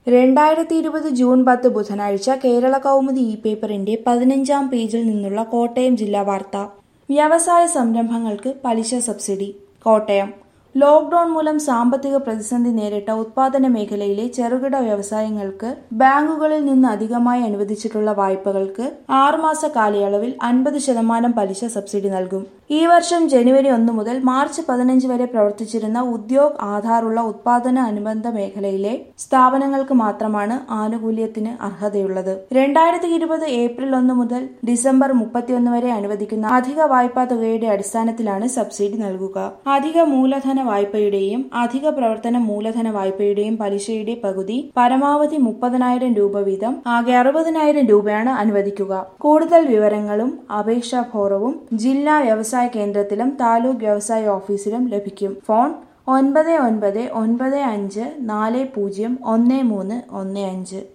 2020 June 10 ബുധനാഴ്ച കേരള കൗമുദി പേപ്പറിന്റെ 15-ാം പേജിൽ നിന്നുള്ള കോട്ടയം ജില്ലാ വാർത്ത. വ്യവസായ സംരംഭങ്ങൾക്ക് പലിശ സബ്സിഡി. കോട്ടയം. ലോക്ഡൌൺ മൂലം സാമ്പത്തിക പ്രതിസന്ധി നേരിട്ട ഉത്പാദന മേഖലയിലെ ചെറുകിട വ്യവസായങ്ങൾക്ക് ബാങ്കുകളിൽ നിന്ന് അധികമായി അനുവദിച്ചിട്ടുള്ള വായ്പകൾക്ക് 6 മാസ കാലയളവിൽ 50% പലിശ സബ്സിഡി നൽകും. ഈ വർഷം ജനുവരി 1 മുതൽ മാർച്ച് 15 വരെ പ്രവർത്തിച്ചിരുന്ന ഉദ്യോഗ് ആധാറുള്ള ഉത്പാദന അനുബന്ധ മേഖലയിലെ സ്ഥാപനങ്ങൾക്ക് മാത്രമാണ് ആനുകൂല്യത്തിന് അർഹതയുള്ളത്. 2020 ഏപ്രിൽ 1 മുതൽ ഡിസംബർ 31 വരെ അനുവദിക്കുന്ന അധിക വായ്പാ തുകയുടെ അടിസ്ഥാനത്തിലാണ് സബ്സിഡി നൽകുക. അധിക മൂലധന വായ്പയുടെയും അധിക പ്രവർത്തന മൂലധന വായ്പയുടെയും പലിശയുടെ പകുതി പരമാവധി 30,000 രൂപ വീതം ആകെ 60,000 രൂപയാണ് അനുവദിക്കുക. കൂടുതൽ വിവരങ്ങളും അപേക്ഷാ ഫോറവും ജില്ലാ വ്യവസായ കേന്ദ്രത്തിലും താലൂക്ക് വ്യവസായ ഓഫീസിലും ലഭിക്കും. ഫോൺ 9995401315.